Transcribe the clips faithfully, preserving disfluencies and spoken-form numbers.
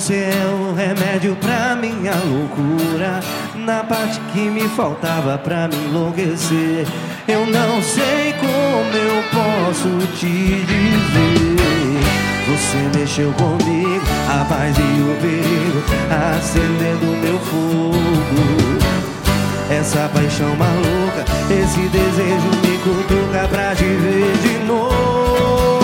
Você é o remédio pra minha loucura, na parte que me faltava pra me enlouquecer. Eu não sei como eu posso te dizer. Você mexeu comigo, a paz e o perigo, acendendo meu fogo. Essa paixão maluca, esse desejo me cutuca pra te ver de novo.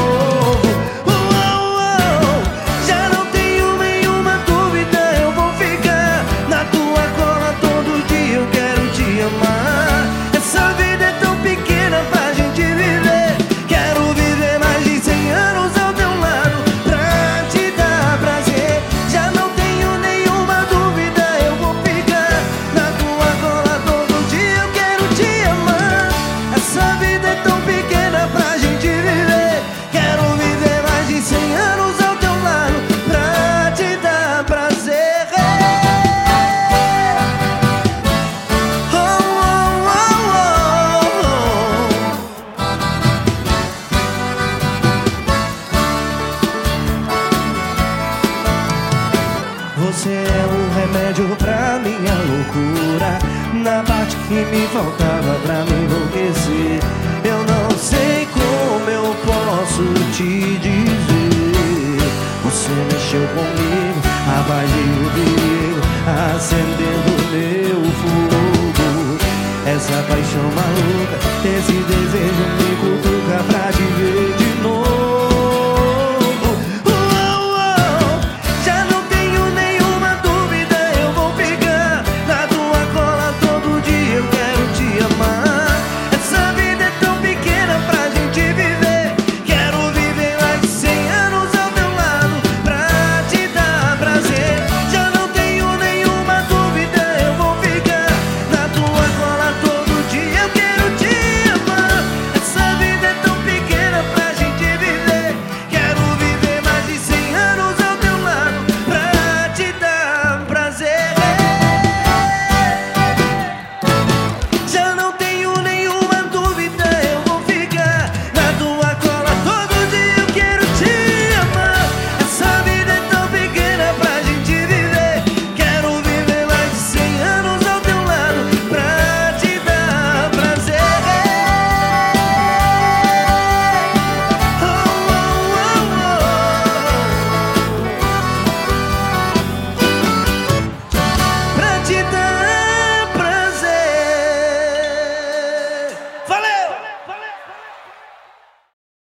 Você é o remédio pra minha loucura, na parte que me faltava pra me enlouquecer. Eu não sei como eu posso te dizer. Você mexeu comigo, a paz e o perigo, acendendo meu fogo. Essa paixão maluca, esse desejo